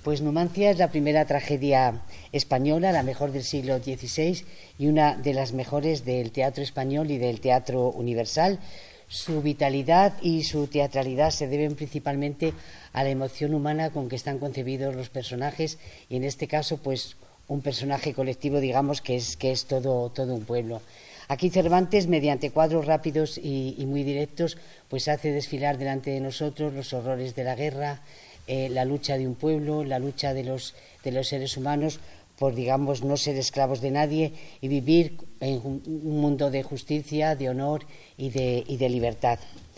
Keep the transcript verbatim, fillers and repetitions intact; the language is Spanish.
Pues Numancia es la primera tragedia española, la mejor del siglo dieciséis y una de las mejores del teatro español y del teatro universal. Su vitalidad y su teatralidad se deben principalmente a la emoción humana con que están concebidos los personajes, y en este caso pues un personaje colectivo, digamos, que es, que es todo, todo un pueblo. Aquí Cervantes, mediante cuadros rápidos y, y muy directos, pues hace desfilar delante de nosotros los horrores de la guerra, eh, la lucha de un pueblo, la lucha de los, de los seres humanos por, digamos, no ser esclavos de nadie y vivir en un mundo de justicia, de honor y de, y de libertad.